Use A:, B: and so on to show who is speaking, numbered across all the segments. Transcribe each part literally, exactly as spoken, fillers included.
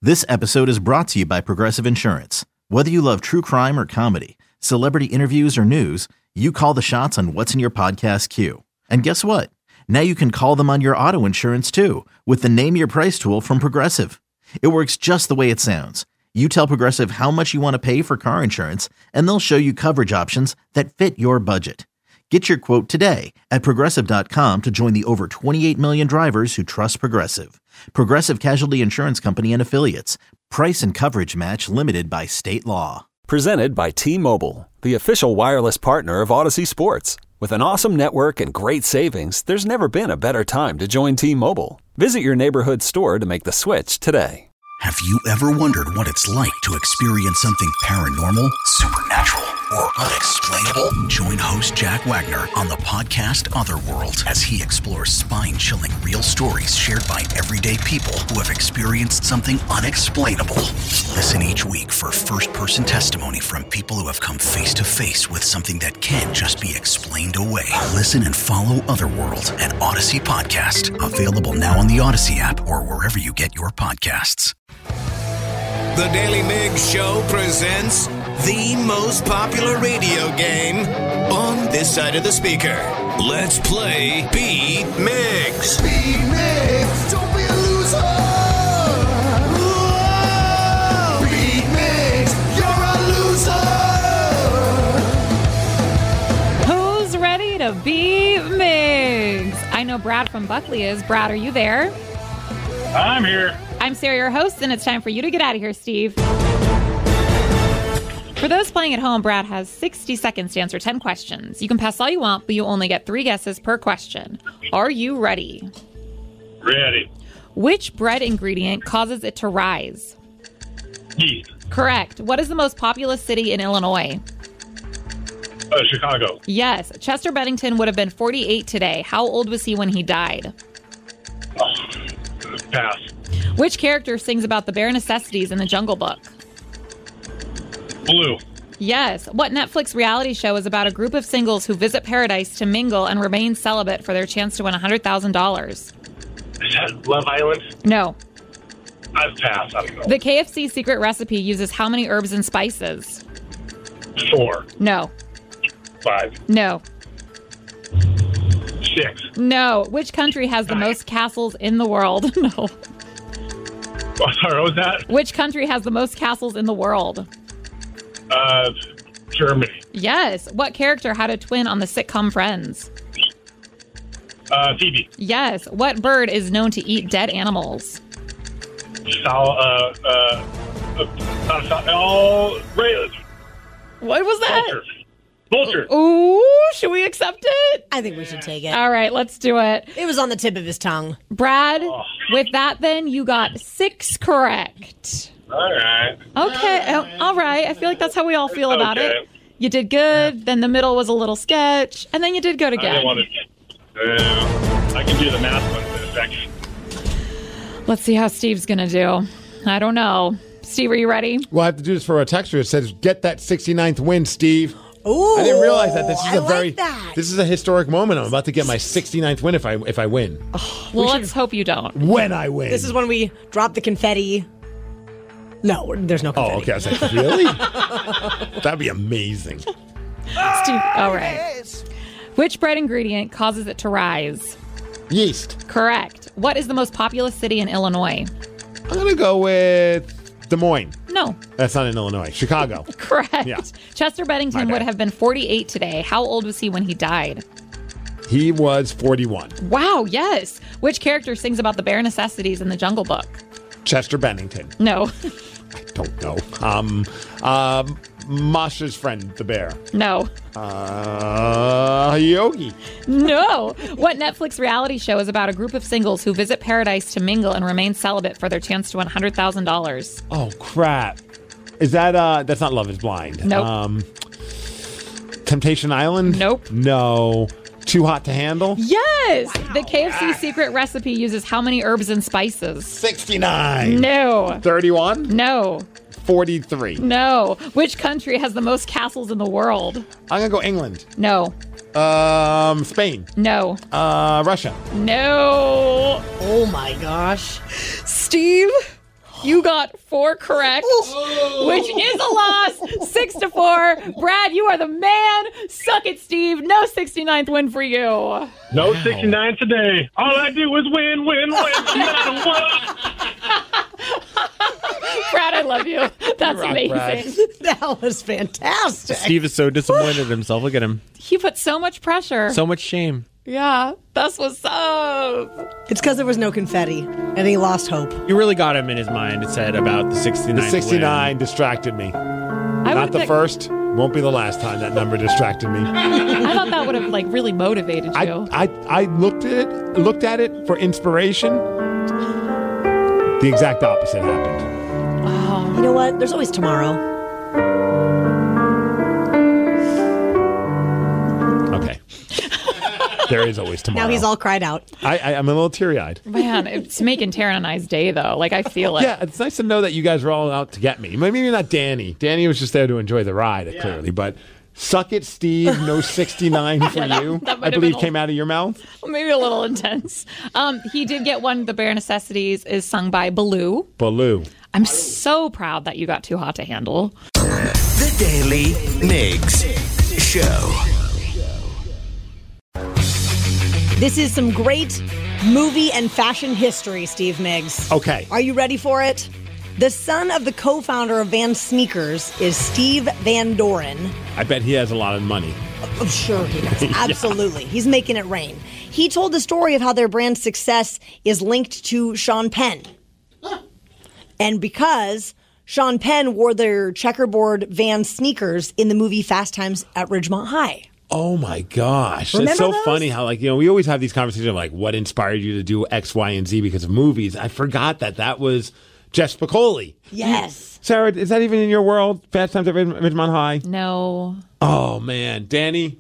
A: This episode is brought to you by Progressive Insurance. Whether you love true crime or comedy, celebrity interviews or news, you call the shots on what's in your podcast queue. And guess what? Now you can call them on your auto insurance too with the Name Your Price tool from Progressive. It works just the way it sounds. You tell Progressive how much you want to pay for car insurance, and they'll show you coverage options that fit your budget. Get your quote today at Progressive dot com to join the over twenty-eight million drivers who trust Progressive. Progressive Casualty Insurance Company and Affiliates. Price and coverage match limited by state law.
B: Presented by T-Mobile, the official wireless partner of Odyssey Sports. With an awesome network and great savings, there's never been a better time to join T-Mobile. Visit your neighborhood store to make the switch today.
C: Have you ever wondered what it's like to experience something paranormal, supernatural, or unexplainable? Join host Jack Wagner on the podcast Otherworld as he explores spine-chilling real stories shared by everyday people who have experienced something unexplainable. Listen each week for first-person testimony from people who have come face-to-face with something that can't just be explained away. Listen and follow Otherworld, an Odyssey podcast. Available now on the Odyssey app or wherever you get your podcasts.
D: The Daily Migs Show presents the most popular radio game on this side of the speaker. Let's play Beat Migs.
E: Beat Migs, don't be a loser. Whoa. Beat Migs, you're a loser.
F: Who's ready to beat Migs? I know Brad from Buckley is. Brad, are you there?
G: I'm here.
F: I'm Sarah, your host, and it's time for you to get out of here, Steve. For those playing at home, Brad has sixty seconds to answer ten questions. You can pass all you want, but you only get three guesses per question. Are you ready?
G: Ready.
F: Which bread ingredient causes it to rise?
G: Yeast.
F: Correct. What is the most populous city in Illinois?
G: Uh, Chicago.
F: Yes. Chester Bennington would have been forty-eight today. How old was he when he died?
G: Oh, pass.
F: Which character sings about the bare necessities in the Jungle Book?
G: Blue.
F: Yes. What Netflix reality show is about a group of singles who visit paradise to mingle and remain celibate for their chance to win one hundred thousand dollars?
G: Is that Love Island?
F: No.
G: I've passed. I don't know.
F: The K F C secret recipe uses how many herbs and spices?
G: Four.
F: No.
G: Five.
F: No.
G: Six.
F: No. Which country has the most castles in the world? No.
G: Oh, sorry, what was that?
F: Which country has the most castles in the world?
G: Uh, Germany.
F: Yes. What character had a twin on the sitcom Friends?
G: Uh, Phoebe.
F: Yes. What bird is known to eat dead animals?
G: Sal, uh, uh, uh, not Sal, oh, Ray,
F: What was that?
G: Vulture. Vulture.
F: Ooh, should we accept it?
H: I think we should take it.
F: All right, let's do it.
H: It was on the tip of his tongue.
F: Brad,
G: Oh.
F: with that then, you got six correct.
G: All right.
F: Okay, uh, all right. I feel like that's how we all feel about
G: Okay.
F: it. You did good, then the middle was a little sketch, and then you did good
G: I
F: again.
G: don't want to. Uh, I can do the math ones in a second.
F: Let's see how Steve's going to do. I don't know. Steve, are you ready?
I: Well, I have to do this for a texter. It says, get that sixty-ninth win, Steve.
H: Ooh,
I: I didn't realize that. This is
H: I
I: a very
H: like that.
I: This is a historic moment. I'm about to get my sixty-ninth win if I if I win.
F: Well, let's hope you don't.
I: When I win.
H: This is when we drop the confetti. No, there's no confetti.
I: Oh, okay. I was like, really? That'd be amazing.
F: Steve, all right. Which bread ingredient causes it to rise?
I: Yeast.
F: Correct. What is the most populous city in Illinois?
I: I'm gonna go with Des Moines.
F: No.
I: That's not in Illinois. Chicago.
F: Correct.
I: Yeah.
F: Chester Bennington
I: My
F: would
I: bad.
F: have been forty-eight today. How old was he when he died?
I: He was forty-one.
F: Wow, yes. Which character sings about the bare necessities in the Jungle Book?
I: Chester Bennington.
F: No.
I: I don't know. Um, um, Masha's friend, the bear.
F: No.
I: Uh, Yogi.
F: No. What Netflix reality show is about a group of singles who visit paradise to mingle and remain celibate for their chance to win one hundred thousand dollars?
I: Oh, crap. Is that, uh, that's not Love is Blind.
F: Nope.
I: Um, Temptation Island?
F: Nope.
I: No. Too Hot to Handle?
F: Yes. The K F C secret recipe uses how many herbs and spices?
I: sixty-nine.
F: No.
I: thirty-one?
F: No.
I: forty-three.
F: No. Which country has the most castles in the world?
I: I'm going to go England.
F: No.
I: Um, Spain.
F: No.
I: Uh, Russia.
F: No.
H: Oh my gosh.
F: Steve? You got four correct, which is a loss. Six to four. Brad, you are the man. Suck it, Steve. No sixty-ninth win for you.
G: No sixty-nine today. All I do is win, win, win, no matter what.
F: Brad, I love you. That's
I: rock,
F: amazing.
I: Brad.
H: That was fantastic.
J: Steve is so disappointed in himself. Look at him.
F: He put so much pressure.
J: So much shame.
F: Yeah, that's what's up.
H: It's because there was no confetti, and he lost hope.
J: You really got him in his mind. It said about the sixty-nine.
I: The sixty-nine distracted me.
F: I
I: Not the
F: think,
I: first. Won't be the last time that number distracted me.
F: I thought that would have like really motivated
I: I,
F: you.
I: I I looked at it looked at it for inspiration. The exact opposite happened.
H: You know what? There's always tomorrow.
I: Okay. There is always tomorrow.
H: Now he's all cried out.
I: I, I, I'm a little teary-eyed.
F: Man, it's making Taryn and I's day though. Like I feel it.
I: Yeah, it's nice to know that you guys were all out to get me. Maybe not Danny. Danny was just there to enjoy the ride, yeah. clearly. But suck it, Steve. No sixty-nine for
F: Yeah, that-
I: you.
F: that might
I: I
F: have
I: believe
F: been a-
I: came out of your mouth.
F: Maybe a little intense. Um, he did get one. The Bare Necessities is sung by Baloo.
I: Baloo.
F: I'm so proud that you got Too Hot to Handle.
D: The Daily Migs Show.
H: This is some great movie and fashion history, Steve Miggs.
I: Okay.
H: Are you ready for it? The son of the co-founder of Van Sneakers is Steve Van Doren.
I: I bet he has a lot of money.
H: Oh, sure he does. Absolutely. Yeah. He's making it rain. He told the story of how their brand's success is linked to Sean Penn. And because Sean Penn wore their checkerboard Van sneakers in the movie Fast Times at Ridgemont High.
I: Oh my gosh.
H: Remember
I: It's so
H: those?
I: funny how, like, you know, we always have these conversations of like what inspired you to do X, Y, and Z because of movies. I forgot that that was Jeff Spicoli.
H: Yes.
I: Sarah, is that even in your world? Fast Times at Rid- Ridgemont High?
F: No.
I: Oh man. Danny?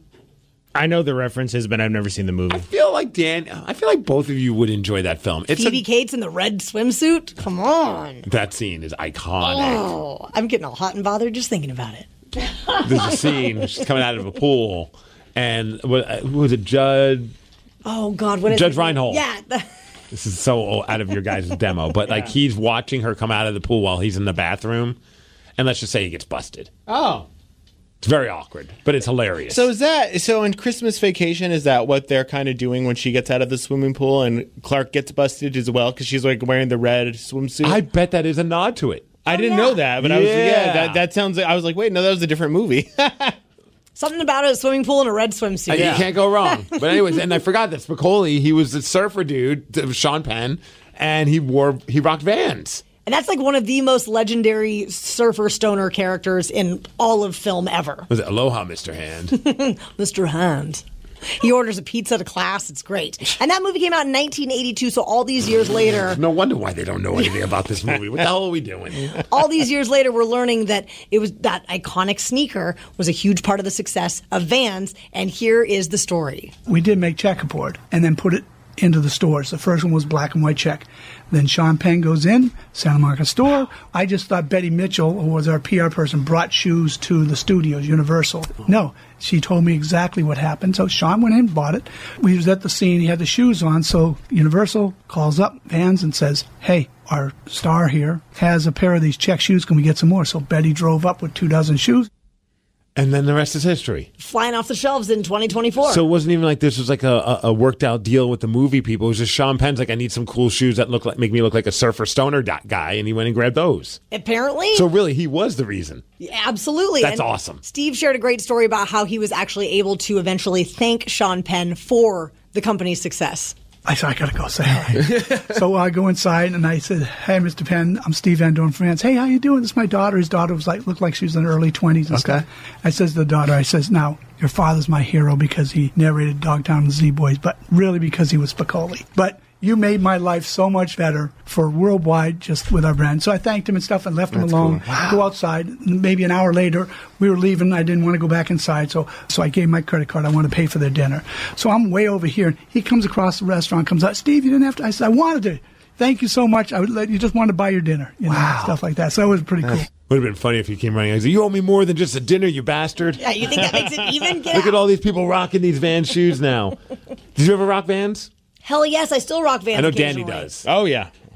J: I know the references, but I've never seen the movie.
I: I feel like Dan, I feel like both of you would enjoy that film. It's
H: Phoebe
I: a,
H: Cates in the red swimsuit? Come on.
I: that scene is iconic.
H: Oh, I'm getting all hot and bothered just thinking about it.
I: There's a scene, she's coming out of a pool, and what, who was it, Judd?
H: Oh, God, what is
I: Judge
H: it?
I: Reinhold.
H: Yeah. the-
I: This is so out of your guys' demo, but like he's watching her come out of the pool while he's in the bathroom, and let's just say he gets busted.
J: Oh.
I: It's very awkward, but it's hilarious.
J: So is that so in Christmas Vacation, is that what they're kind of doing when she gets out of the swimming pool and Clark gets busted as well because she's like wearing the red swimsuit?
I: I bet that is a nod to it.
J: I didn't
H: yeah.
J: know that, but I was like,
I: Yeah.
J: yeah, that, that sounds like I was like, wait, no, that was a different movie.
H: Something about a swimming pool in a red swimsuit.
I: And you can't go wrong. But anyways, and I forgot that Spicoli, he was a surfer dude, Sean Penn, and he wore he rocked Vans.
H: And that's like one of the most legendary surfer stoner characters in all of film ever.
I: Was it Aloha, Mister Hand?
H: Mister Hand. He orders a pizza to class. It's great. And that movie came out in nineteen eighty-two, so all these years later...
I: No wonder why they don't know anything about this movie. What the hell are we doing?
H: all these years later, we're learning that it was that iconic sneaker was a huge part of the success of Vans, and here is the story.
K: We did make checkerboard and then put it into the stores. The first one was black and white check. Then Sean Penn goes in, Santa Monica store. I just thought Betty Mitchell, who was our P R person, brought shoes to the studios, Universal. No, she told me exactly what happened. So Sean went in, bought it. We was at the scene, he had the shoes on, so Universal calls up Vans and says, hey, our star here has a pair of these check shoes. Can we get some more? So Betty drove up with two dozen shoes.
I: And then the rest is history.
H: Flying off the shelves in twenty twenty-four.
I: So it wasn't even like this was like a, a, a worked out deal with the movie people. It was just Sean Penn's like, I need some cool shoes that look like make me look like a surfer stoner dot guy, and he went and grabbed those.
H: Apparently.
I: So really, he was the reason.
H: Yeah, absolutely.
I: That's
H: And
I: awesome.
H: Steve shared a great story about how he was actually able to eventually thank Sean Penn for the company's success.
K: I said, I got to go say hi. So I go inside and I said, hey, Mister Penn, I'm Steve Van Doren France. Hey, how you doing? This is my daughter. His daughter was like, looked like she was in her early twenties and
J: Okay.
K: stuff. I says to the daughter, I says, now, your father's my hero because he narrated Dogtown and Z-Boys, but really because he was Spicoli. But you made my life so much better for worldwide just with our brand. So I thanked him and stuff and left him
J: That's
K: alone.
J: cool. Wow.
K: Go outside. Maybe an hour later, we were leaving. I didn't want to go back inside. So so I gave my credit card. I want to pay for their dinner. So I'm way over here. He comes across the restaurant, comes out. Steve, you didn't have to. I said, I wanted to. Thank you so much. I would let you just wanted to buy your dinner. You know,
J: Wow.
K: stuff like that. So it was pretty cool.
I: Would have been funny if he came running and said, you owe me more than just a dinner, you bastard.
H: Yeah, you think that makes it even? Get
I: Look
H: out.
I: at all these people rocking these Vans shoes now. Did you ever rock Vans?
H: Hell yes, I still rock Vans
I: I know Danny
H: occasionally.
I: does.
J: Oh, yeah.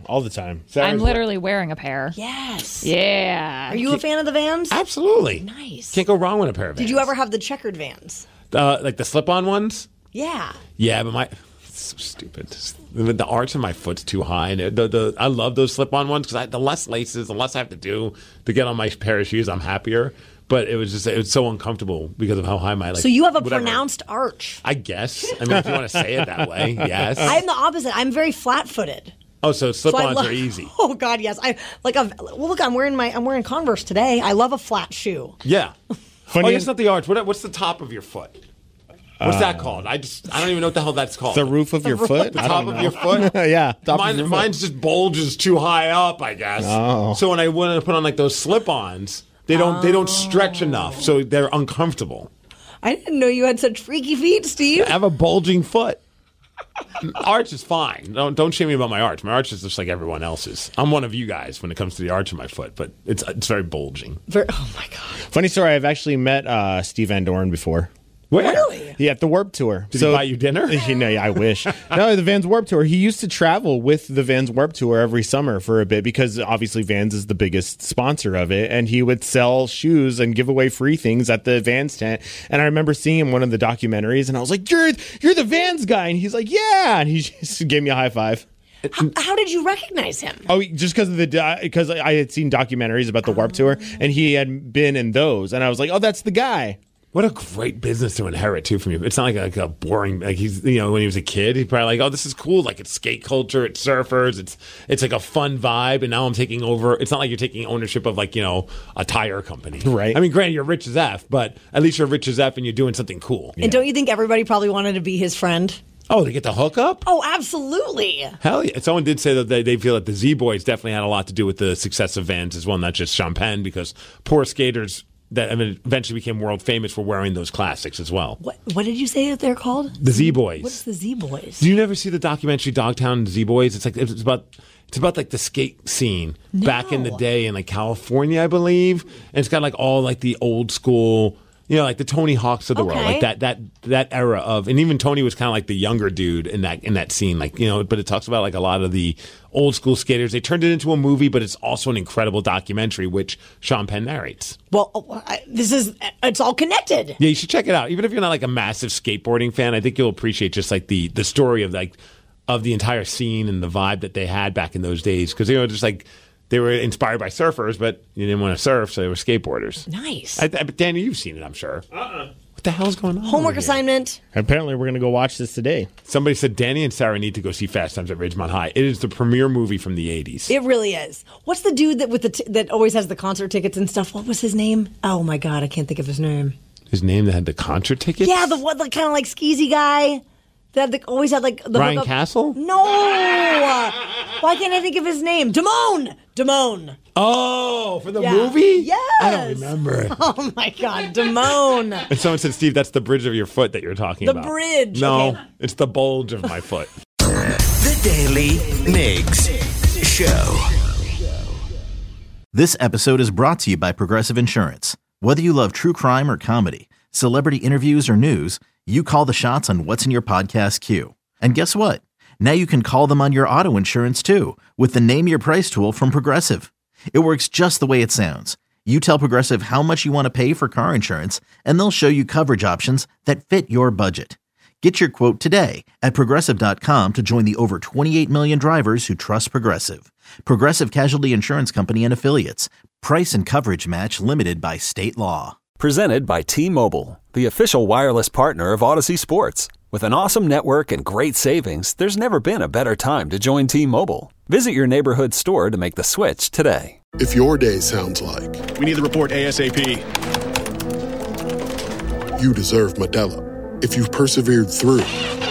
J: all the time.
F: I'm literally wearing a pair.
H: Yes.
F: Yeah.
H: Are you a fan of the Vans?
I: Absolutely.
H: Nice.
I: Can't go wrong with a pair of Vans.
H: Did you ever have the checkered Vans?
I: Uh, like the slip-on ones?
H: Yeah.
I: Yeah, but my... It's so stupid. The, the arch of my foot's too high. And the, the, I love those slip-on ones because the less laces, the less I have to do to get on my pair of shoes, I'm happier. But it was just, it was so uncomfortable because of how high my, like,
H: So you have a
I: whatever.
H: pronounced arch.
I: I guess. I mean, if you want to say it that way, yes.
H: I'm the opposite. I'm very flat-footed.
I: Oh, so slip-ons
H: So I lo-
I: are easy.
H: Oh God, yes. I like. A, well, look, I'm wearing my. I'm wearing Converse today. I love a flat shoe.
I: Yeah.
J: Funny
I: oh, it's not the arch. What, what's the top of your foot? What's
J: Uh,
I: that called? I just I don't even know what the hell that's called.
J: The roof of your foot?
I: The
J: I
I: top
J: don't
I: of
J: know.
I: your foot?
J: Yeah. top of
I: Mine,
J: your foot.
I: mine's just bulges too high up, I guess.
J: Oh.
I: So when I want to put on like those slip-ons, they don't they don't stretch enough, so they're uncomfortable.
H: I didn't know you had such freaky feet, Steve.
I: I have a bulging foot. Arch is fine. Don't don't shame me about my arch. My arch is just like everyone else's. I'm one of you guys when it comes to the arch of my foot, but it's it's very bulging.
H: Very, oh my God.
J: Funny story, I've actually met uh, Steve Van Doren before.
I: Where?
H: Really?
J: Yeah, at the Warped Tour.
I: Did he buy you dinner?
J: You know, I wish. No, the Vans Warped Tour. He used to travel with the Vans Warped Tour every summer for a bit because obviously Vans is the biggest sponsor of it, and he would sell shoes and give away free things at the Vans tent. And I remember seeing him in one of the documentaries, and I was like, "You're you're the Vans guy," and he's like, "Yeah," and he just gave me a high five.
H: How, how did you recognize him?
J: Oh, just because of the because I had seen documentaries about the Warped Tour, and he had been in those, and I was like, "Oh, that's the guy."
I: What a great business to inherit too from you. It's not like a, like a boring like he's you know when he was a kid he's probably like, oh, this is cool, like it's skate culture, it's surfers, it's it's like a fun vibe, and now I'm taking over. It's not like you're taking ownership of like you know a tire company,
J: right?
I: I mean, granted, you're rich as F, but at least you're rich as F and you're doing something cool.
H: And don't you think everybody probably wanted to be his friend?
I: Oh, they get the hookup?
H: Oh, absolutely.
I: Hell yeah. Someone did say that they, they feel that the Z-Boys definitely had a lot to do with the success of Vans as well, not just Sean Penn, because poor skaters that I mean, eventually became world famous for wearing those classics as well.
H: What What did you say that they're called?
I: The Z-Boys.
H: What's the Z-Boys?
I: Do you never see the documentary Dogtown Z-Boys? It's like it's about it's about like the skate scene
H: No.
I: back in the day in like California, I believe. And it's got like all like the old school, you know, like the Tony Hawks of the world,
H: Okay.
I: like that that that era of, and even Tony was kind of like the younger dude in that in that scene, like you know. But it talks about like a lot of the old school skaters. They turned it into a movie, but it's also an incredible documentary, which Sean Penn narrates.
H: Well, I, this is it's all connected.
I: Yeah, you should check it out. Even if you're not like a massive skateboarding fan, I think you'll appreciate just like the the story of like of the entire scene and the vibe that they had back in those days. Because you know, just like they were inspired by surfers, but you didn't want to surf, so they were skateboarders.
H: Nice.
I: I, I, Danny, you've seen it, I'm sure. Uh-uh. What the hell's going on?
H: Homework
I: over here?
H: assignment.
J: Apparently, we're going to go watch this today.
I: Somebody said Danny and Sarah need to go see Fast Times at Ridgemont High. It is the premiere movie from the eighties.
H: It really is. What's the dude that with the t- that always has the concert tickets and stuff? What was his name? Oh my God, I can't think of his name.
I: His name that had the concert tickets?
H: Yeah, the one, the kind of like skeezy guy that the, always had like the
I: Ryan
H: hookup-
I: Castle?
H: No, why can't I think of his name? Damone. Damone.
I: Oh, for the
H: Yeah.
I: movie?
H: Yes.
I: I don't remember.
H: Oh my God, Damone.
I: And someone said, Steve, that's the bridge of your foot that you're talking
H: The
I: about.
H: bridge,
I: No,
H: okay.
I: it's the bulge of my foot.
D: The Daily Migs Show.
A: This episode is brought to you by Progressive Insurance. Whether you love true crime or comedy, celebrity interviews or news, you call the shots on what's in your podcast queue. And guess what? Now you can call them on your auto insurance too with the Name Your Price tool from Progressive. It works just the way it sounds. You tell Progressive how much you want to pay for car insurance, and they'll show you coverage options that fit your budget. Get your quote today at Progressive dot com to join the over twenty-eight million drivers who trust Progressive. Progressive Casualty Insurance Company and Affiliates. Price and coverage match limited by state law.
B: Presented by T-Mobile, the official wireless partner of Odyssey Sports. With an awesome network and great savings, there's never been a better time to join T-Mobile. Visit your neighborhood store to make the switch today.
L: If your day sounds like
M: we need the report ASAP,
L: you deserve Modelo. If you've persevered through,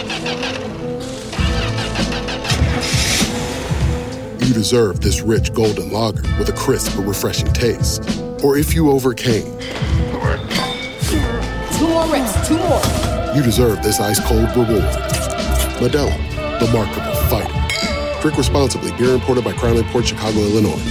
L: you deserve this rich golden lager with a crisp but refreshing taste. Or if you overcame,
H: Two more rips. Two more.
L: you deserve this ice-cold reward. Modelo, the Remarkable Fighter. Drink responsibly. Beer imported by Crown Port Chicago, Illinois.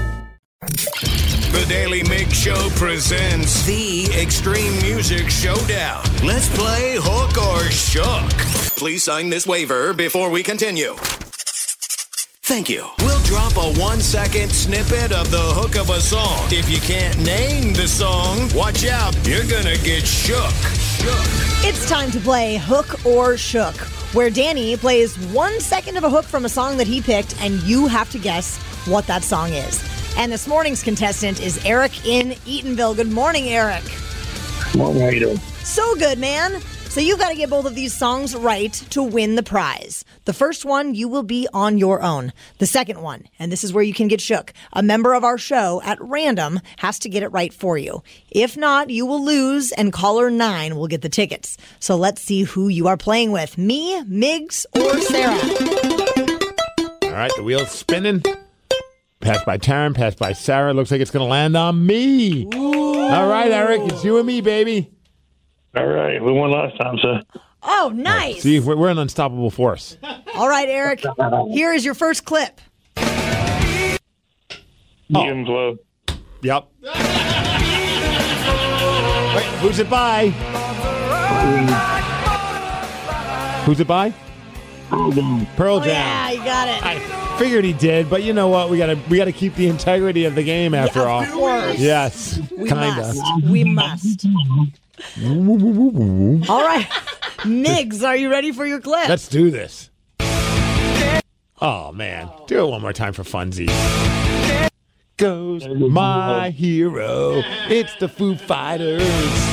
D: The Daily Migs Show presents the Extreme Music Showdown. Let's play Hook or Shook. Please sign this waiver before we continue.
C: Thank you.
D: We'll drop a one-second snippet of the hook of a song. If you can't name the song, watch out. You're gonna get shook. Shook.
H: It's time to play Hook or Shook, where Danny plays one second of a hook from a song that he picked, and you have to guess what that song is. And this morning's contestant is Eric in Eatonville. Good morning, Eric.
G: Morning, how you doing?
H: So good, man. So you've got to get both of these songs right to win the prize. The first one, you will be on your own. The second one, and this is where you can get shook, a member of our show at random has to get it right for you. If not, you will lose, and caller nine will get the tickets. So let's see who you are playing with. Me, Migs, or Sarah?
I: All right, the wheel's spinning. Pass by Taryn, pass by Sarah. Looks like it's going to land on me.
H: Ooh.
I: All right, Eric, it's you and me, baby.
G: All right, we won last time, sir.
H: Oh, nice.
I: See, we're, we're an unstoppable force.
H: All right, Eric, here is your first clip.
G: Medium flow.
I: Yep. Wait, who's it by? Who's it by? Pearl Jam.
H: Oh, yeah, you got it.
I: I figured he did, but you know what? We gotta we gotta keep the integrity of the game after
H: Yeah, of
I: all.
H: course.
I: Yes,
H: We
I: kinda.
H: must. We must. All right. Migs, are you ready for your clip?
I: Let's do this. Oh man, do it one more time for funsies. Goes my hero. It's the Foo Fighters.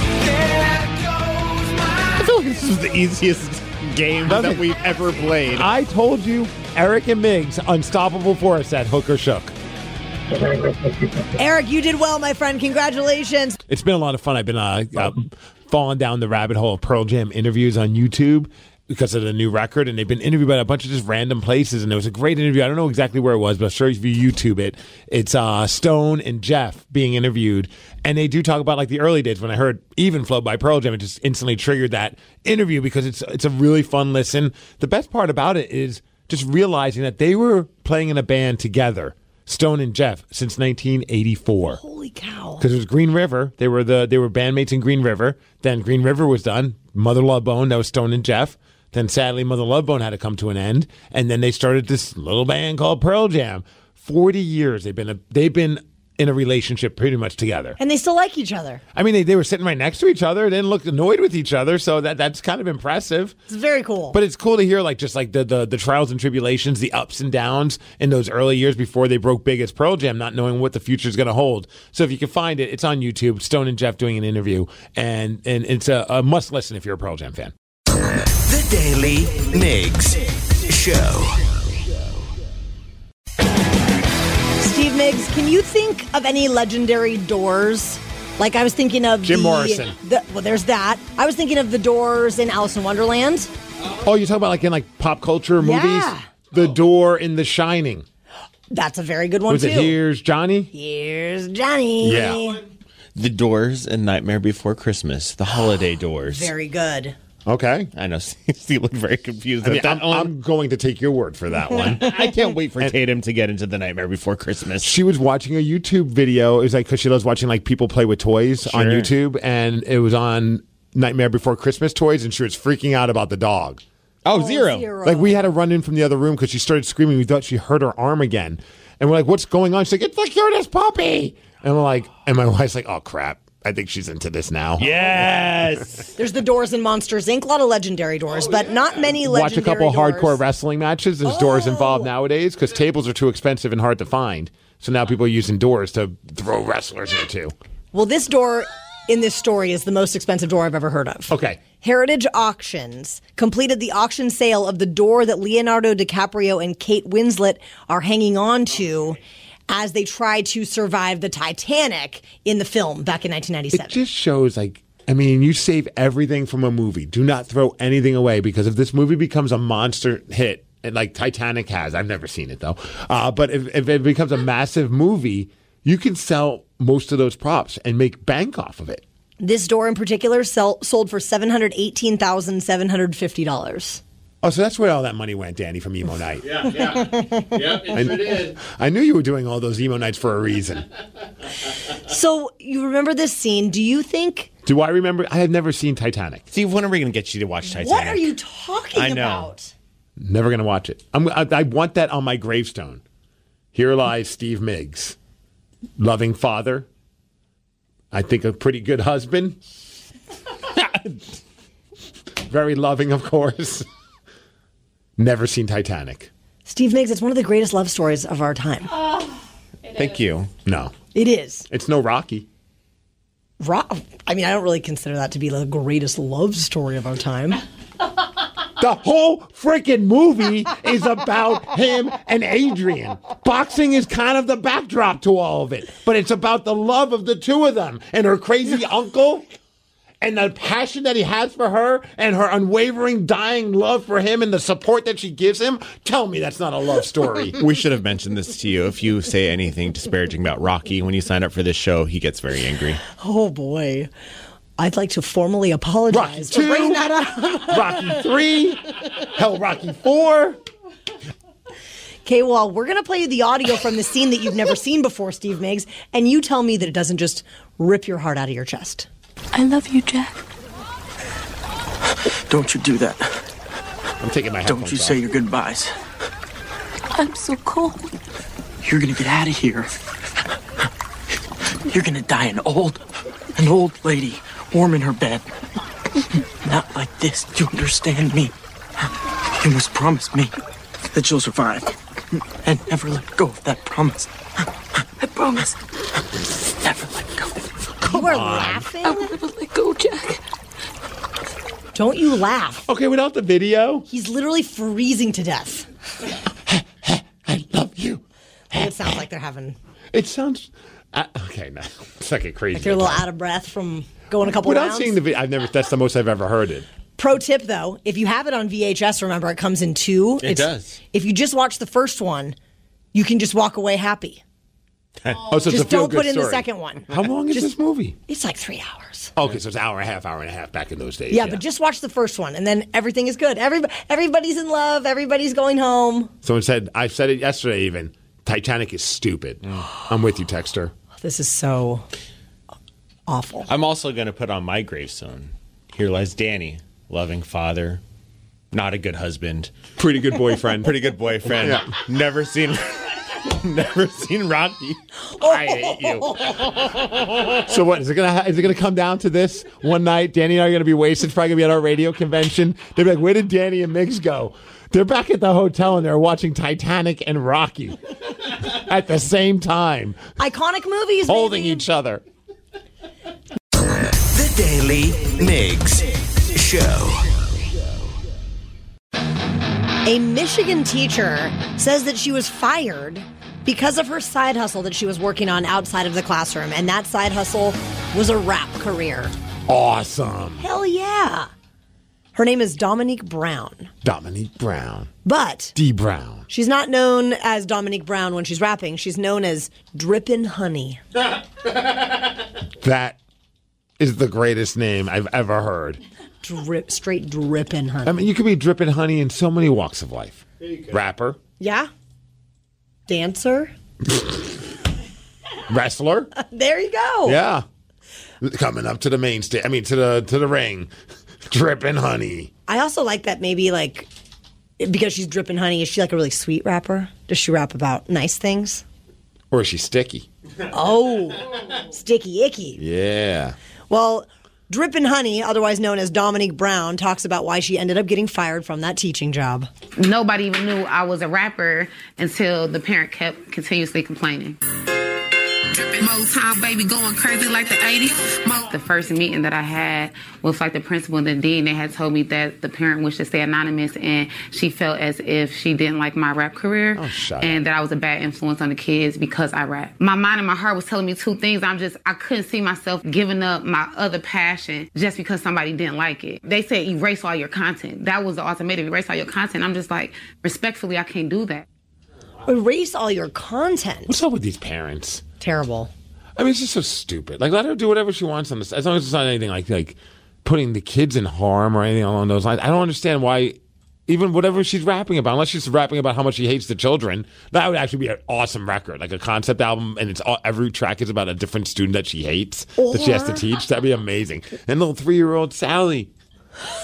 J: I feel like this is the easiest game that we've ever played.
I: I told you, Eric and Migs, unstoppable force at Hook or Shook.
H: Eric, you did well, my friend. Congratulations.
I: It's been a lot of fun. I've been uh, uh, falling down the rabbit hole of Pearl Jam interviews on YouTube because of the new record, and they've been interviewed by a bunch of just random places, and it was a great interview. I don't know exactly where it was, but I'm sure if you YouTube it, it's uh, Stone and Jeff being interviewed, and they do talk about like the early days. When I heard Even Flow by Pearl Jam, it just instantly triggered that interview because it's it's a really fun listen. The best part about it is just realizing that they were playing in a band together, Stone and Jeff, since nineteen eighty-four.
H: Holy cow.
I: Because it was Green River. They were the they were bandmates in Green River. Then Green River was done. Mother Love Bone, that was Stone and Jeff. Then sadly, Mother Love Bone had to come to an end. And then they started this little band called Pearl Jam. Forty years they've been a, they've been in a relationship pretty much together.
H: And they still like each other.
I: I mean, they, they were sitting right next to each other. They didn't look annoyed with each other, so that that's kind of impressive.
H: It's very cool.
I: But it's cool to hear, like, just like the, the the trials and tribulations, the ups and downs in those early years before they broke big as Pearl Jam, not knowing what the future is going to hold. So if you can find it, it's on YouTube. Stone and Jeff doing an interview, and and it's a, a must listen if you're a Pearl Jam fan.
D: The Daily Migs Show.
H: Steve Migs, can you think of any legendary Doors? Like I was thinking of
I: Jim
H: the,
I: Morrison.
H: The, well, there's that. I was thinking of the Doors in Alice in Wonderland.
I: Oh, you're talking about like in like pop culture movies?
H: Yeah.
I: The Door in The Shining.
H: That's a very good one,
I: Was
H: too.
I: it Here's Johnny?
H: Here's Johnny.
I: Yeah.
J: The Doors and Nightmare Before Christmas. The Holiday Doors.
H: Very good.
I: Okay.
J: I know. Steve looked very confused
I: I mean,
J: at that
I: I'm,
J: one.
I: I'm going to take your word for that one.
J: I can't wait for Tatum to get into The Nightmare Before Christmas.
I: She was watching a YouTube video. It was like because she loves watching like people play with toys on
J: Sure.
I: YouTube, and it was on Nightmare Before Christmas toys, and she was freaking out about the dog.
J: Oh, zero.
H: zero.
I: Like we had to run in from the other room because she started screaming. We thought she hurt her arm again, and we're like, "What's going on?" She's like, "It's the cutest puppy," and we're like, and my wife's like, "Oh crap." I think she's into this now.
J: Yes.
H: There's the Doors in Monsters, Incorporated. A lot of legendary Doors, but not many
I: Watch
H: legendary
I: a couple
H: Doors.
I: hardcore wrestling matches. There's doors involved nowadays because tables are too expensive and hard to find. So now people are using doors to throw wrestlers into.
H: Well, this door in this story is the most expensive door I've ever heard of.
I: Okay.
H: Heritage Auctions completed the auction sale of the door that Leonardo DiCaprio and Kate Winslet are hanging on to as they try to survive the Titanic in the film back in nineteen ninety-seven.
I: It just shows, like, I mean, you save everything from a movie. Do not throw anything away because if this movie becomes a monster hit, and like Titanic has, I've never seen it though, uh, but if, if it becomes a massive movie, you can sell most of those props and make bank off of it.
H: This door in particular sell, sold for seven hundred eighteen thousand seven hundred fifty dollars.
I: Oh, so that's where all that money went, Danny, from Emo Night.
J: Yeah, yeah. Yep, it
I: I,
J: sure did.
I: I knew you were doing all those emo nights for a reason.
H: So you remember this scene. Do you think...
I: Do I remember? I had never seen Titanic.
J: Steve, when are we going to get you to watch Titanic?
H: What are you talking
J: I know.
H: about?
I: Never going to watch it. I'm, I, I want that on my gravestone. Here lies Steve Miggs. Loving father. I think a pretty good husband. Very loving, of course. Never seen Titanic.
H: Steve Miggs, it's one of the greatest love stories of our time.
F: Oh,
J: Thank
F: is.
J: you.
I: No.
H: It is.
I: It's no Rocky.
H: Ro- I mean, I don't really consider that to be the greatest love story of our time.
I: The whole freaking movie is about him and Adrian. Boxing is kind of the backdrop to all of it. But it's about the love of the two of them and her crazy uncle and the passion that he has for her and her unwavering, dying love for him and the support that she gives him. Tell me that's not a love story.
J: We should have mentioned this to you. If you say anything disparaging about Rocky when you sign up for this show, he gets very angry.
H: Oh, boy. I'd like to formally apologize
I: Rocky
H: for bringing
I: two,
H: that up.
I: Rocky three, hell, Rocky four.
H: Okay, well, we're going to play you the audio from the scene that you've never seen before, Steve Miggs, and you tell me that it doesn't just rip your heart out of your chest.
M: I love you, Jack.
N: Don't you do that.
I: I'm taking my headphones
N: Don't you
I: off.
N: say your goodbyes.
M: I'm so cold.
N: You're gonna get out of here. You're gonna die an old, an old lady, warm in her bed. Not like this. Do you understand me? You must promise me that you'll survive and never let go of that promise. I promise. Never let go.
H: You are laughing?
M: I will never let go, Jack.
H: Don't you laugh.
I: Okay, without the video.
H: He's literally freezing to death.
I: I love you.
H: And it sounds like they're having...
I: It sounds... Uh, okay, no. It's like a crazy...
H: Like you're a little out of breath from going a couple
I: Without
H: rounds.
I: seeing the video, I've never... That's the most I've ever heard it.
H: Pro tip, though, if you have it on V H S, remember, it comes in two.
J: It
H: It's-
J: does.
H: If you just watch the first one, you can just walk away happy.
I: Oh, so it's a
H: Just don't
I: feel-good
H: put in the
I: story.
H: second one.
I: How long is
H: Just-
I: this movie?
H: It's like three hours.
I: Okay, so it's an hour and a half, hour and a half back in those days.
H: Yeah, but just watch the first one, and then everything is good. Everybody, everybody's in love. Everybody's going home.
I: Someone said, I said it yesterday even, Titanic is stupid. I'm with you, Texter.
H: This is so awful.
J: I'm also going to put on my gravestone. Here lies Danny, loving father, not a good husband.
I: Pretty good boyfriend.
J: Pretty good boyfriend.
I: Yeah.
J: Never seen... Never seen Rocky. I hate you.
I: So what is it gonna? Ha- is it gonna come down to this one night? Danny and I are gonna be wasted. It's probably gonna be at our radio convention. They'll be like, "Where did Danny and Miggs go?" They're back at the hotel and they're watching Titanic and Rocky at the same time,
H: Iconic movies,
I: holding
H: baby.
I: each other.
D: The Daily Miggs Show.
H: A Michigan teacher says that she was fired because of her side hustle that she was working on outside of the classroom, and that side hustle was a rap career.
I: Awesome.
H: Hell yeah. Her name is Dominique Brown.
I: Dominique Brown.
H: But
I: D. Brown.
H: she's not known as Dominique Brown when she's rapping. She's known as Drippin' Honey.
I: That is the greatest name I've ever heard.
H: Drip, straight drippin' honey.
I: I mean, you could be dripping honey in so many walks of life. Rapper,
H: Yeah? Dancer?
I: wrestler.
H: There you go.
I: Yeah. Coming up to the main stage. I mean, to the to the ring. Dripping honey.
H: I also like that maybe, like, because she's dripping honey, is she like a really sweet rapper? Does she rap about nice things?
I: Or is she sticky?
H: Oh, sticky icky.
I: Yeah.
H: Well, Drippin' Honey, otherwise known as Dominique Brown, talks about why she ended up getting fired from that teaching job.
O: Nobody even knew I was a rapper until the parent kept continuously complaining. Motown baby going crazy like the eighties. The first meeting that I had with like the principal and the dean, they had told me that the parent wished to stay anonymous and she felt as if she didn't like my rap career
I: Oh, shut
O: and that I was a bad influence on the kids because I rap. My mind and my heart was telling me two things. I'm just, I couldn't see myself giving up my other passion just because somebody didn't like it. They said erase all your content. That was the ultimatum, erase all your content. I'm just like, respectfully, I can't do that.
H: Erase all your content.
I: What's up with these parents?
H: Terrible.
I: I mean, it's just so stupid. Like, let her do whatever she wants on this, as long as it's not anything like like putting the kids in harm or anything along those lines. I don't understand why, even whatever she's rapping about, unless she's rapping about how much she hates the children, that would actually be an awesome record, like a concept album, and it's all, every track is about a different student that she hates that she has to teach. That'd be amazing. And little three-year-old Sally.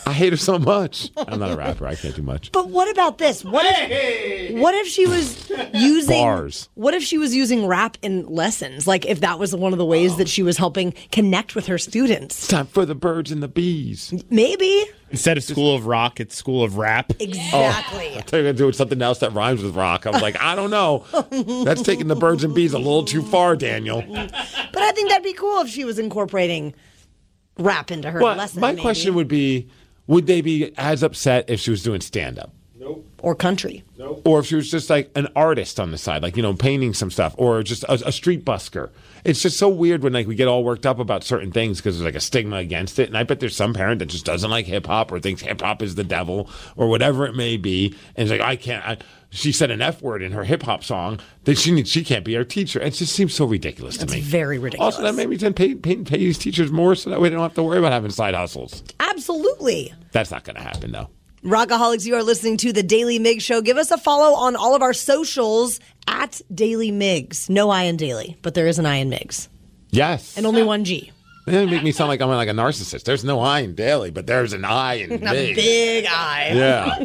I: I hate her so much. I'm not a rapper. I can't do much.
H: But what about this? What if what if she was using
I: Bars.
H: What if she was using rap in lessons? Like if that was one of the ways that she was helping connect with her students.
I: It's time for the birds and the bees.
H: Maybe.
J: Instead of School of Rock, it's School of Rap.
H: Exactly.
I: I thought you were going to do something else that rhymes with rock. I was like, I don't know. That's taking the birds and bees a little too far, Daniel.
H: But I think that'd be cool if she was incorporating rap into her
I: Well,
H: lesson.
I: my
H: maybe.
I: question would be, would they be as upset if she was doing stand-up?
H: Or country.
I: Or if she was just like an artist on the side, like, you know, painting some stuff, or just a, a street busker. It's just so weird when like we get all worked up about certain things because there's like a stigma against it. And I bet there's some parent that just doesn't like hip hop or thinks hip hop is the devil or whatever it may be. And it's like, I can't, I, she said an F word in her hip hop song that she needs, she can't be our teacher. It just seems so ridiculous to
H: That's
I: me.
H: very ridiculous.
I: Also, that made me then pay, pay, pay these teachers more so that we don't have to worry about having side hustles.
H: Absolutely.
I: That's not going to happen though.
H: Rockaholics, you are listening to the Daily Migs Show. Give us a follow on all of our socials at Daily Migs. No I in Daily, but there is an I in Migs.
I: Yes.
H: And only one G.
I: They make me sound like I'm like a narcissist. There's no I in Daily, but there's an I in
H: A
I: Big.
H: big I.
I: Yeah.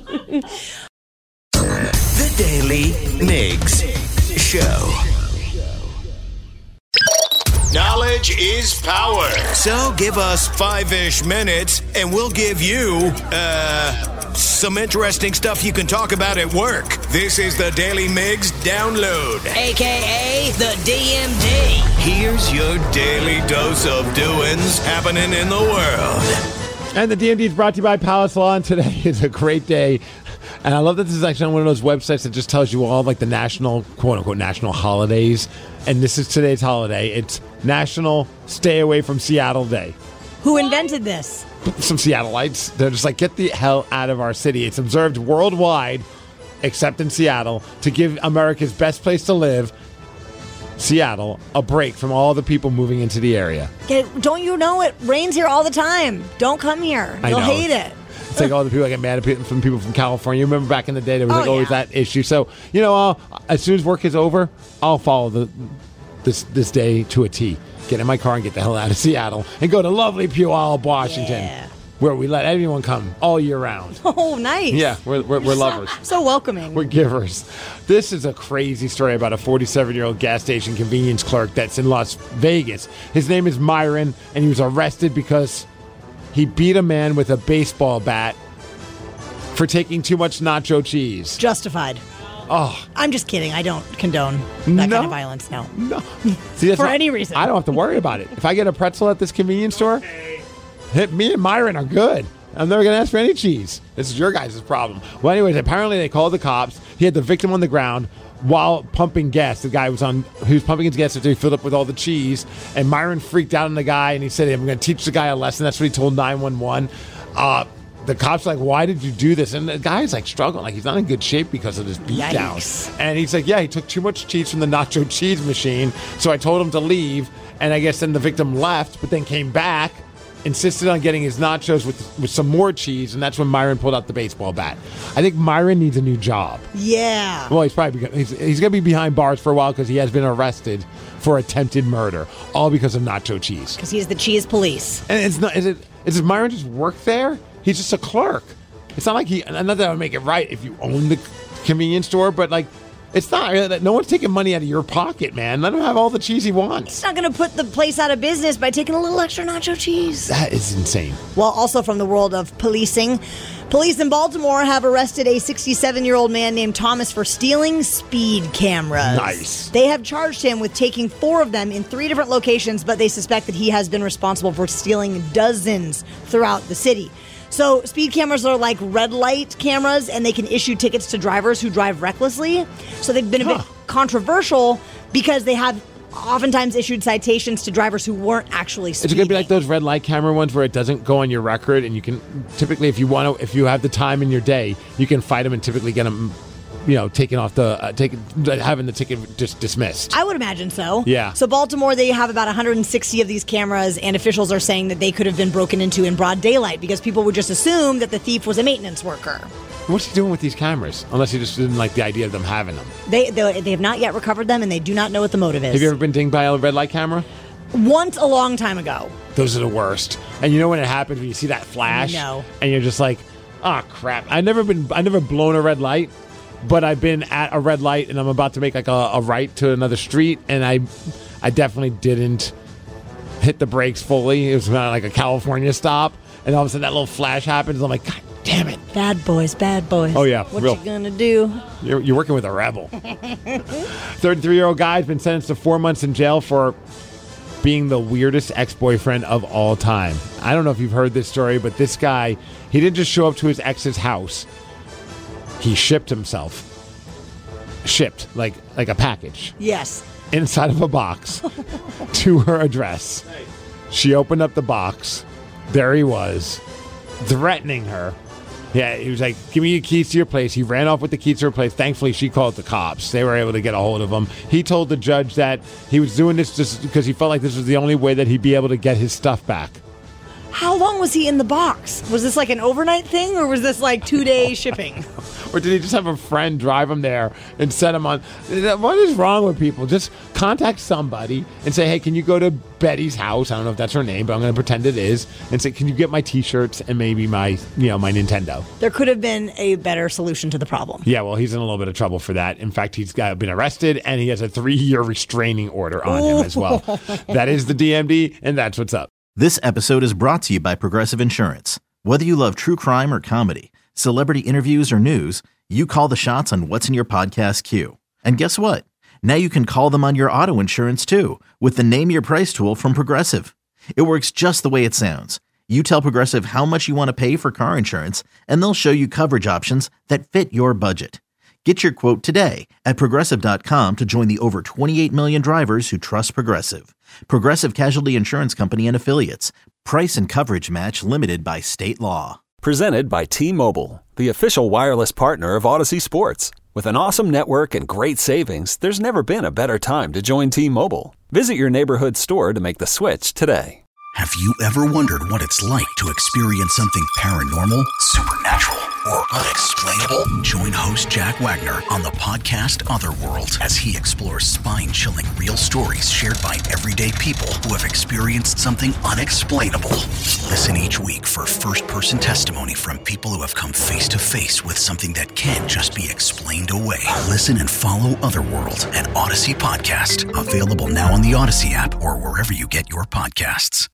D: The Daily Migs Show. Knowledge is power. So give us five-ish minutes, and we'll give you, uh, some interesting stuff you can talk about at work. This is the Daily Migs Download.
H: A K A the D M D.
D: Here's your daily dose of doings happening in the world.
I: And the D M D is brought to you by Palace Lawn. Today is a great day. And I love that this is actually on one of those websites that just tells you all like the national, quote unquote, national holidays. And this is today's holiday. It's National Stay Away from Seattle Day.
H: Who invented this?
I: Some Seattleites. They're just like, get the hell out of our city. It's observed worldwide, except in Seattle, to give America's best place to live, Seattle, a break from all the people moving into the area.
H: Okay, don't you know it rains here all the time? Don't come here.
I: I
H: You'll
I: know.
H: hate it.
I: It's like all the people that get mad at people, from people from California. You remember back in the day, there was
H: Oh,
I: like always
H: yeah.
I: that issue. So, you know, I'll, as soon as work is over, I'll follow the this this day to a T. Get in my car and get the hell out of Seattle and go to lovely Puyallup, Washington,
H: Yeah.
I: where we let everyone come all year round.
H: Oh, nice.
I: Yeah, we're, we're, we're lovers.
H: So welcoming.
I: We're givers. This is a crazy story about a forty-seven-year-old gas station convenience clerk that's in Las Vegas. His name is Myron, and he was arrested because he beat a man with a baseball bat for taking too much nacho cheese.
H: Justified.
I: Oh,
H: I'm just kidding. I don't condone that
I: No.
H: kind of violence, no.
I: no. See, that's
H: For
I: not-
H: any reason.
I: I don't have to worry about it. If I get a pretzel at this convenience store, hit me and Myron are good. I'm never going to ask for any cheese. This is your guys' problem. Well, anyways, apparently they called the cops. He had the victim on the ground while pumping gas. The guy was on, he was pumping his gas until he filled up with all the cheese. And Myron freaked out on the guy, and he said, I'm going to teach the guy a lesson. That's what he told nine one one. Uh, the cops are like, why did you do this? And the guy's like struggling. Like, he's not in good shape because of this beatdown.
H: Yikes.
I: And he's like, yeah, he took too much cheese from the nacho cheese machine. So I told him to leave. And I guess then the victim left, but then came back, insisted on getting his nachos with with some more cheese, and that's when Myron pulled out the baseball bat. I think Myron needs a new job.
H: Yeah.
I: Well, he's probably gonna- he's, he's going to be behind bars for a while because he has been arrested for attempted murder, all because of nacho cheese.
H: Because he's the cheese police.
I: And it's not. Is it? Is it Myron just work there? He's just a clerk. It's not like he. Not that I would make it right if you own the convenience store, but like, it's not. No one's taking money out of your pocket, man. Let him have all the cheese he wants.
H: He's not going to put the place out of business by taking a little extra nacho cheese.
I: That is insane.
H: Well, also from the world of policing, police in Baltimore have arrested a sixty-seven-year-old man named Thomas for stealing speed cameras.
I: Nice.
H: They have charged him with taking four of them in three different locations, but they suspect that he has been responsible for stealing dozens throughout the city. So speed cameras are like red light cameras, and they can issue tickets to drivers who drive recklessly. So they've been a bit controversial because they have oftentimes issued citations to drivers who weren't actually
I: Is
H: speeding.
I: it going to be like those red light camera ones where it doesn't go on your record, and you can typically, if you want to, if you have the time in your day, you can fight them and typically get them, you know, taken off the, uh, taken, having the ticket just dismissed.
H: I would imagine so.
I: Yeah.
H: So Baltimore, they have about one hundred sixty of these cameras, and officials are saying that they could have been broken into in broad daylight because people would just assume that the thief was a maintenance worker.
I: What's he doing with these cameras? Unless he just didn't like the idea of them having them.
H: They, they they have not yet recovered them, and they do not know what the motive is.
I: Have you ever been dinged by a red light camera?
H: Once a long time ago.
I: Those are the worst. And you know when it happens, when you see that flash?
H: No.
I: And you're just like, oh, crap. I've never been, I've never blown a red light, but I've been at a red light and I'm about to make like a, a right to another street. And I, I definitely didn't hit the brakes fully. It was kind of like a California stop. And all of a sudden that little flash happens. I'm like, God damn it.
H: Bad boys, bad boys.
I: Oh, yeah.
H: What
I: real.
H: you gonna do?
I: You're, you're working with a rebel. thirty-three-year-old guy has been sentenced to four months in jail for being the weirdest ex-boyfriend of all time. I don't know if you've heard this story, but this guy, he didn't just show up to his ex's house. He shipped himself. Shipped, like like a package.
H: Yes.
I: Inside of a box to her address. She opened up the box. There he was, threatening her. Yeah, he was like, give me your keys to your place. He ran off with the keys to her place. Thankfully, she called the cops. They were able to get a hold of him. He told the judge that he was doing this just because he felt like this was the only way that he'd be able to get his stuff back.
H: How long was he in the box? Was this like an overnight thing, or was this like two-day shipping?
I: Or did he just have a friend drive him there and set him on? What is wrong with people? Just contact somebody and say, hey, can you go to Betty's house? I don't know if that's her name, but I'm going to pretend it is. And say, can you get my T-shirts and maybe my, you know, my Nintendo?
H: There could have been a better solution to the problem.
I: Yeah, well, he's in a little bit of trouble for that. In fact, he's got been arrested and he has a three-year restraining order on him as well. That is the D M D, and that's what's up.
A: This episode is brought to you by Progressive Insurance. Whether you love true crime or comedy, celebrity interviews or news, you call the shots on what's in your podcast queue. And guess what? Now you can call them on your auto insurance too with the Name Your Price tool from Progressive. It works just the way it sounds. You tell Progressive how much you want to pay for car insurance, and they'll show you coverage options that fit your budget. Get your quote today at Progressive dot com to join the over twenty-eight million drivers who trust Progressive. Progressive Casualty Insurance Company and Affiliates. Price and coverage match limited by state law.
B: Presented by T-Mobile, the official wireless partner of Odyssey Sports. With an awesome network and great savings, there's never been a better time to join T-Mobile. Visit your neighborhood store to make the switch today.
C: Have you ever wondered what it's like to experience something paranormal, supernatural, or unexplainable? Join host Jack Wagner on the podcast Otherworld as he explores spine-chilling real stories shared by everyday people who have experienced something unexplainable. Listen each week for first-person testimony from people who have come face-to-face with something that can't just be explained away. Listen and follow Otherworld, an Odyssey podcast. Available now on the Odyssey app or wherever you get your podcasts.